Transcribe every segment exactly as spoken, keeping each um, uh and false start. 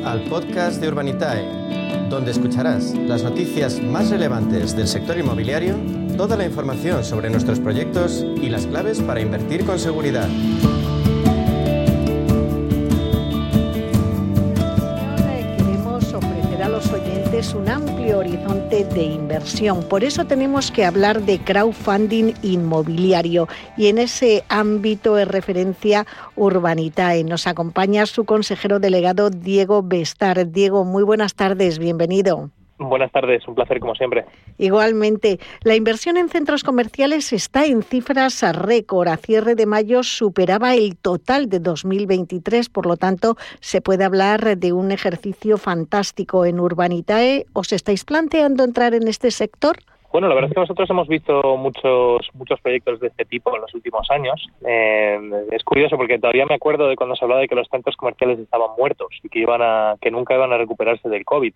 al podcast de Urbanitae, donde escucharás las noticias más relevantes del sector inmobiliario, toda la información sobre nuestros proyectos y las claves para invertir con seguridad. Queremos ofrecer a los oyentes un amplio horizonte de inversión. Por eso tenemos que hablar de crowdfunding inmobiliario. Y en ese ámbito es referencia Urbanitae. Nos acompaña su consejero delegado, Diego Bestar. Diego, muy buenas tardes, bienvenido. Buenas tardes, un placer como siempre. Igualmente, la inversión en centros comerciales está en cifras a récord. A cierre de mayo superaba el total de dos mil veintitrés, por lo tanto, se puede hablar de un ejercicio fantástico en Urbanitae. ¿Os estáis planteando entrar en este sector? Bueno, la verdad es que nosotros hemos visto muchos muchos proyectos de este tipo en los últimos años. Eh, es curioso porque todavía me acuerdo de cuando se hablaba de que los centros comerciales estaban muertos y que iban a que nunca iban a recuperarse del COVID.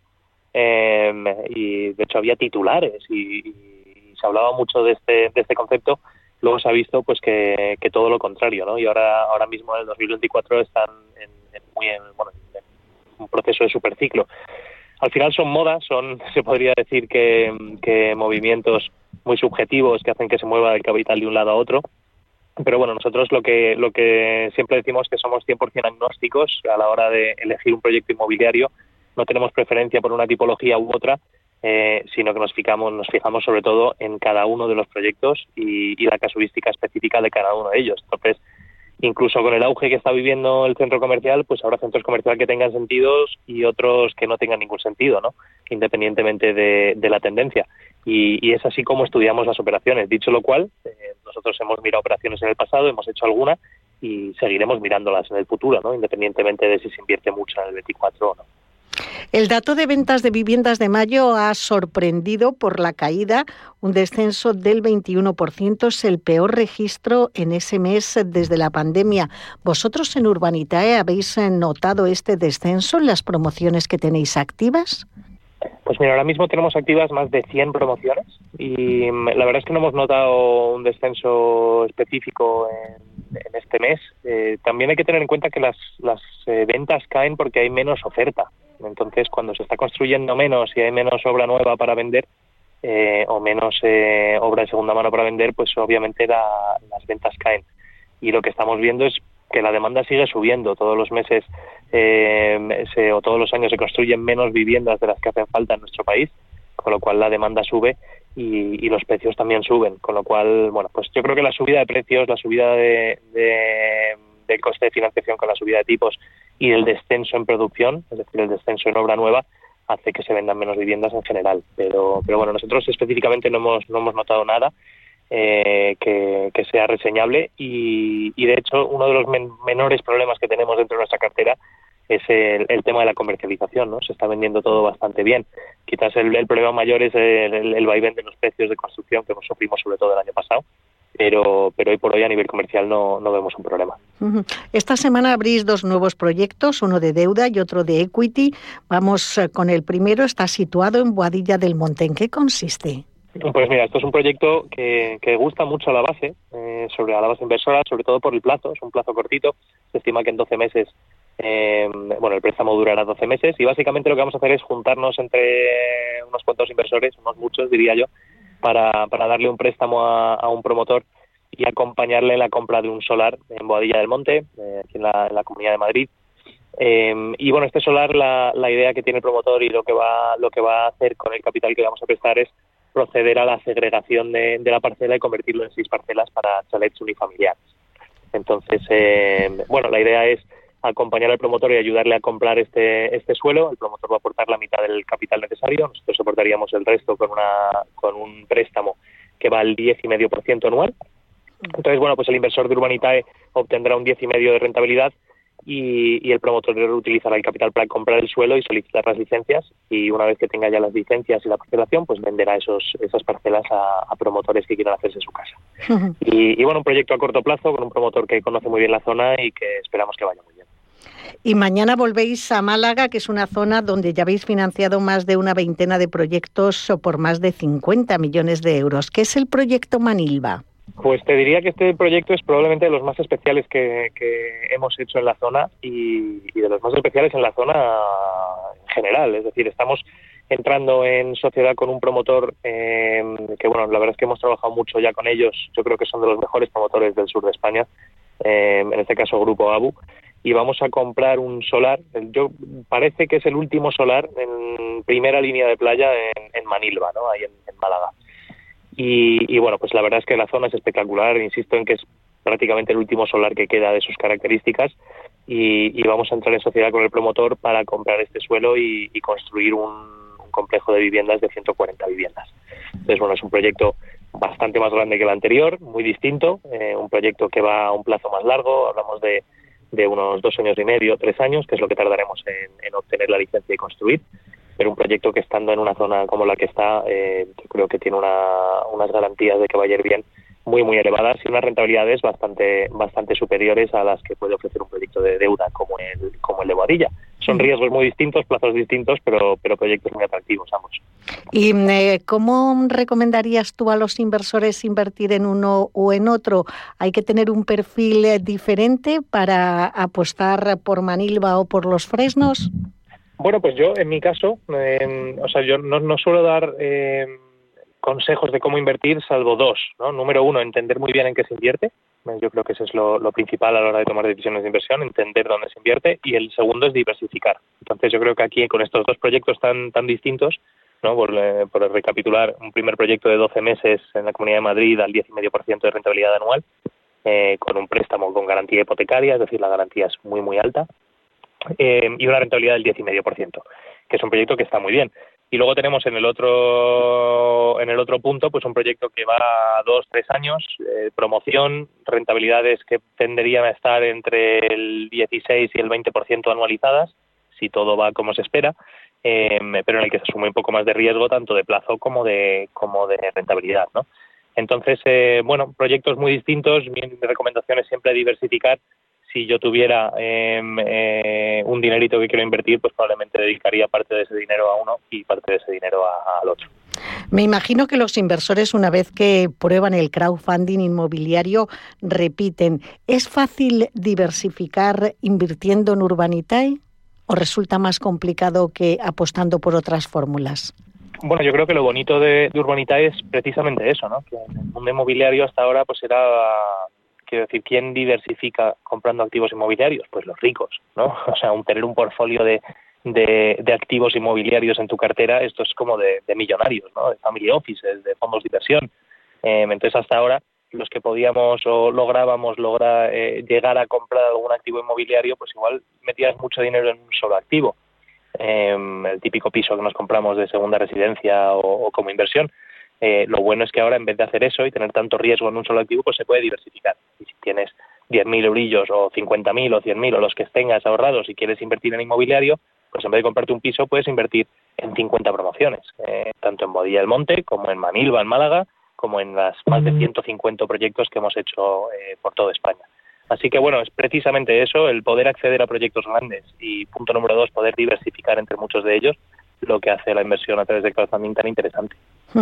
Eh, y de hecho había titulares y, y se hablaba mucho de este de este concepto. Luego se ha visto pues que, que todo lo contrario, ¿no? Y ahora ahora mismo en el dos mil veinticuatro están en, en muy en, bueno, en un proceso de superciclo. Al final son modas, son se podría decir que, que movimientos muy subjetivos que hacen que se mueva el capital de un lado a otro. Pero bueno, nosotros lo que lo que siempre decimos es que somos cien por ciento agnósticos a la hora de elegir un proyecto inmobiliario. No tenemos preferencia por una tipología u otra, eh, sino que nos fijamos, nos fijamos sobre todo en cada uno de los proyectos y, y la casuística específica de cada uno de ellos. Entonces, incluso con el auge que está viviendo el centro comercial, pues habrá centros comerciales que tengan sentidos y otros que no tengan ningún sentido, ¿no? Independientemente de, de la tendencia. Y, y es así como estudiamos las operaciones. Dicho lo cual, eh, nosotros hemos mirado operaciones en el pasado, hemos hecho alguna y seguiremos mirándolas en el futuro, ¿no? Independientemente de si se invierte mucho en el veinticuatro o no. El dato de ventas de viviendas de mayo ha sorprendido por la caída, un descenso del veintiuno por ciento, es el peor registro en ese mes desde la pandemia. ¿Vosotros en Urbanitae habéis notado este descenso en las promociones que tenéis activas? Pues mira, ahora mismo tenemos activas más de cien promociones y la verdad es que no hemos notado un descenso específico en, en este mes. Eh, también hay que tener en cuenta que las, las eh, ventas caen porque hay menos oferta. Entonces, cuando se está construyendo menos y hay menos obra nueva para vender eh, o menos eh, obra de segunda mano para vender, pues obviamente la, las ventas caen. Y lo que estamos viendo es que la demanda sigue subiendo. Todos los meses eh, se, o todos los años se construyen menos viviendas de las que hacen falta en nuestro país, con lo cual la demanda sube y, y los precios también suben. Con lo cual, bueno, pues yo creo que la subida de precios, la subida de, de, del coste de financiación con la subida de tipos y el descenso en producción, es decir, el descenso en obra nueva, hace que se vendan menos viviendas en general. Pero, pero bueno, nosotros específicamente no hemos, no hemos notado nada eh, que, que sea reseñable y, y de hecho uno de los men- menores problemas que tenemos dentro de nuestra cartera es el, el tema de la comercialización, ¿no? Se está vendiendo todo bastante bien. Quizás el, el problema mayor es el, el, el vaivén de los precios de construcción que hemos sufrido sobre todo el año pasado. Pero, pero hoy por hoy a nivel comercial no, no vemos un problema. Esta semana abrís dos nuevos proyectos, uno de deuda y otro de equity. Vamos con el primero, está situado en Boadilla del Monte. ¿En qué consiste? Pues mira, esto es un proyecto que, que gusta mucho a la base, eh, sobre a la base inversora, sobre todo por el plazo, es un plazo cortito, se estima que en doce meses, eh, bueno, el préstamo durará doce meses y básicamente lo que vamos a hacer es juntarnos entre unos cuantos inversores, unos muchos diría yo, para, para darle un préstamo a, a un promotor y acompañarle en la compra de un solar en Boadilla del Monte, eh, aquí en la, en la Comunidad de Madrid. Eh, y bueno, este solar, la, la idea que tiene el promotor y lo que va lo que va a hacer con el capital que vamos a prestar es proceder a la segregación de, de la parcela y convertirlo en seis parcelas para chalets unifamiliares. Entonces, eh, bueno, la idea es acompañar al promotor y ayudarle a comprar este este suelo. El promotor va a aportar la mitad del capital necesario, nosotros aportaríamos el resto con una con un préstamo que va al diez coma cinco por ciento anual. Entonces, bueno, pues el inversor de Urbanitae obtendrá un diez coma cinco por ciento de rentabilidad y, y el promotor utilizará el capital para comprar el suelo y solicitar las licencias y una vez que tenga ya las licencias y la parcelación, pues venderá esos esas parcelas a, a promotores que quieran hacerse su casa. Uh-huh. Y, y bueno, un proyecto a corto plazo con un promotor que conoce muy bien la zona y que esperamos que vaya muy bien. Y mañana volvéis a Málaga, que es una zona donde ya habéis financiado más de una veintena de proyectos por más de cincuenta millones de euros. ¿Qué es el proyecto Manilva? Pues te diría que este proyecto es probablemente de los más especiales que, que hemos hecho en la zona y, y de los más especiales en la zona en general. Es decir, estamos entrando en sociedad con un promotor eh, que, bueno, la verdad es que hemos trabajado mucho ya con ellos. Yo creo que son de los mejores promotores del sur de España, eh, en este caso Grupo Abu, y vamos a comprar un solar. Yo parece que es el último solar en primera línea de playa en, en Manilva, ¿no? Ahí en, en Málaga. Y, y bueno, pues la verdad es que la zona es espectacular. Insisto en que es prácticamente el último solar que queda de sus características y, y vamos a entrar en sociedad con el promotor para comprar este suelo y, y construir un, un complejo de viviendas de ciento cuarenta viviendas. Entonces, bueno, es un proyecto bastante más grande que el anterior, muy distinto, eh, un proyecto que va a un plazo más largo. Hablamos de, de unos dos años y medio, tres años, que es lo que tardaremos en, en obtener la licencia y construir. Pero un proyecto que, estando en una zona como la que está, eh, yo creo que tiene una, unas garantías de que va a ir bien muy, muy elevadas y unas rentabilidades bastante bastante superiores a las que puede ofrecer un proyecto de deuda como el como el de Boadilla. Son riesgos muy distintos, plazos distintos, pero, pero proyectos muy atractivos ambos. ¿Y eh, cómo recomendarías tú a los inversores invertir en uno o en otro? ¿Hay que tener un perfil diferente para apostar por Manilva o por Los Fresnos? Bueno, pues yo, en mi caso, eh, o sea, yo no, no suelo dar eh, consejos de cómo invertir, salvo dos, ¿no? Número uno, entender muy bien en qué se invierte. Yo creo que eso es lo, lo principal a la hora de tomar decisiones de inversión, entender dónde se invierte. Y el segundo es diversificar. Entonces, yo creo que aquí, con estos dos proyectos tan tan distintos, ¿no? Por, eh, por recapitular, un primer proyecto de doce meses en la Comunidad de Madrid al diez coma cinco por ciento de rentabilidad anual, eh, con un préstamo con garantía hipotecaria, es decir, la garantía es muy, muy alta. Eh, y una rentabilidad del diez coma cinco por ciento, que es un proyecto que está muy bien. Y luego tenemos en el otro en el otro punto pues un proyecto que va a dos, tres años, eh, promoción, rentabilidades que tenderían a estar entre el dieciséis y el veinte por ciento anualizadas, si todo va como se espera, eh, pero en el que se asume un poco más de riesgo, tanto de plazo como de como de rentabilidad, ¿no? Entonces, eh, bueno, proyectos muy distintos. Mi, mi recomendación es siempre diversificar. Si yo tuviera eh, eh, un dinerito que quiero invertir, pues probablemente dedicaría parte de ese dinero a uno y parte de ese dinero a, al otro. Me imagino que los inversores, una vez que prueban el crowdfunding inmobiliario, repiten. ¿Es fácil diversificar invirtiendo en Urbanitae o resulta más complicado que apostando por otras fórmulas? Bueno, yo creo que lo bonito de, de Urbanitae es precisamente eso, ¿no? Que en el mundo inmobiliario hasta ahora pues era... Quiero decir, ¿quién diversifica comprando activos inmobiliarios? Pues los ricos, ¿no? O sea, un, tener un portfolio de, de, de activos inmobiliarios en tu cartera, esto es como de, de millonarios, ¿no? De family offices, de fondos de inversión. Eh, entonces, hasta ahora, los que podíamos o lográbamos lograr eh, llegar a comprar algún activo inmobiliario, pues igual metías mucho dinero en un solo activo. Eh, el típico piso que nos compramos de segunda residencia o, o como inversión. Eh, lo bueno es que ahora, en vez de hacer eso y tener tanto riesgo en un solo activo, pues se puede diversificar. Y si tienes diez mil eurillos o cincuenta mil o cien mil o los que tengas ahorrados y quieres invertir en inmobiliario, pues en vez de comprarte un piso puedes invertir en cincuenta promociones, eh, tanto en Boadilla del Monte como en Manilva, en Málaga, como en las más de ciento cincuenta proyectos que hemos hecho eh, por toda España. Así que bueno, es precisamente eso, el poder acceder a proyectos grandes y, punto número dos, poder diversificar entre muchos de ellos, lo que hace la inversión a través de crowdfunding tan interesante.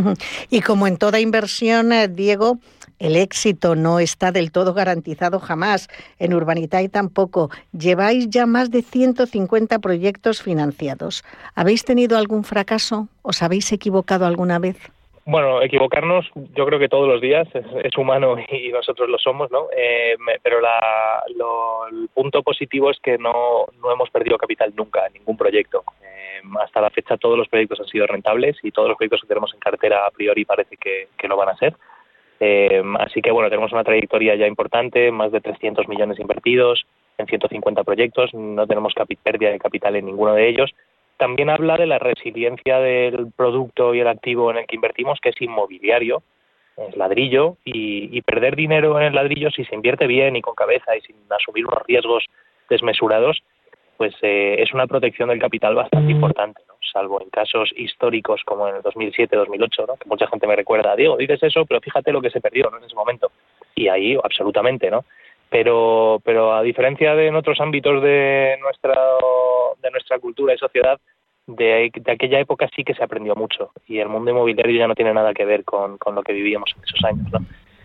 Y como en toda inversión, Diego, el éxito no está del todo garantizado jamás. En Urbanitae tampoco. Lleváis ya más de ciento cincuenta proyectos financiados. ¿Habéis tenido algún fracaso? ¿Os habéis equivocado alguna vez? Bueno, equivocarnos yo creo que todos los días, es, es humano y nosotros lo somos, ¿no? Eh, pero la, lo, el punto positivo es que no, no hemos perdido capital nunca en ningún proyecto. Eh, hasta la fecha todos los proyectos han sido rentables y todos los proyectos que tenemos en cartera a priori parece que, que lo van a ser. Eh, así que bueno, tenemos una trayectoria ya importante, más de trescientos millones invertidos en ciento cincuenta proyectos, no tenemos capi- pérdida de capital en ninguno de ellos. También habla de la resiliencia del producto y el activo en el que invertimos, que es inmobiliario, es ladrillo, y, y perder dinero en el ladrillo, si se invierte bien y con cabeza y sin asumir unos riesgos desmesurados, pues eh, es una protección del capital bastante importante, ¿no? Salvo en casos históricos como en el dos mil siete dos mil ocho, ¿no? Que mucha gente me recuerda, Diego, dices eso, pero fíjate lo que se perdió, ¿no? En ese momento. Y ahí, absolutamente, ¿no? Pero pero a diferencia de en otros ámbitos de nuestra de nuestra cultura y sociedad, de, de aquella época sí que se aprendió mucho y el mundo inmobiliario ya no tiene nada que ver con, con lo que vivíamos en esos años, ¿no?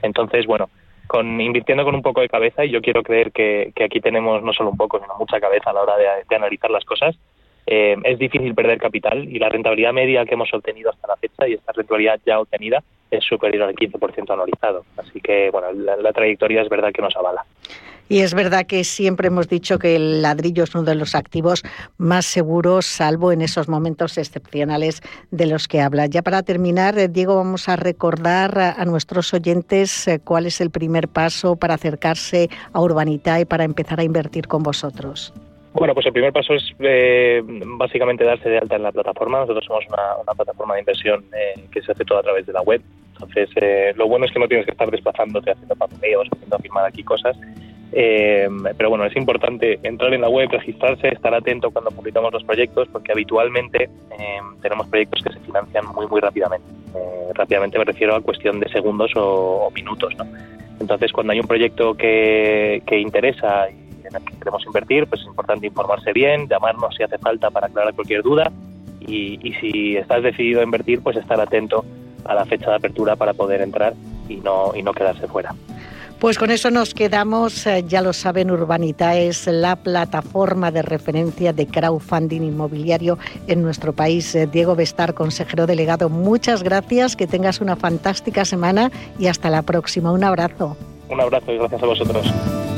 Entonces, bueno, con invirtiendo con un poco de cabeza, y yo quiero creer que, que aquí tenemos no solo un poco, sino mucha cabeza a la hora de, de analizar las cosas, eh, es difícil perder capital, y la rentabilidad media que hemos obtenido hasta la fecha, y esta rentabilidad ya obtenida, es superior al quince por ciento anualizado. Así que, bueno, la, la trayectoria es verdad que nos avala. Y es verdad que siempre hemos dicho que el ladrillo es uno de los activos más seguros, salvo en esos momentos excepcionales de los que habla. Ya para terminar, Diego, vamos a recordar a, a nuestros oyentes eh, cuál es el primer paso para acercarse a Urbanitae para empezar a invertir con vosotros. Bueno, pues el primer paso es eh, básicamente darse de alta en la plataforma. Nosotros somos una, una plataforma de inversión eh, que se hace todo a través de la web. Entonces, eh, lo bueno es que no tienes que estar desplazándote, haciendo papeles, haciendo firmar aquí cosas. Eh, pero bueno, es importante entrar en la web, registrarse, estar atento cuando publicamos los proyectos, porque habitualmente eh, tenemos proyectos que se financian muy muy rápidamente. Eh, rápidamente me refiero a cuestión de segundos o, o minutos, ¿no? Entonces, cuando hay un proyecto que, que interesa y en el que queremos invertir, pues es importante informarse bien, llamarnos si hace falta para aclarar cualquier duda, y, y si estás decidido a invertir, pues estar atento a la fecha de apertura para poder entrar y no, y no quedarse fuera. Pues con eso nos quedamos. Ya lo saben, Urbanitae es la plataforma de referencia de crowdfunding inmobiliario en nuestro país. Diego Bestar, consejero delegado, muchas gracias, que tengas una fantástica semana y hasta la próxima. Un abrazo. Un abrazo y gracias a vosotros.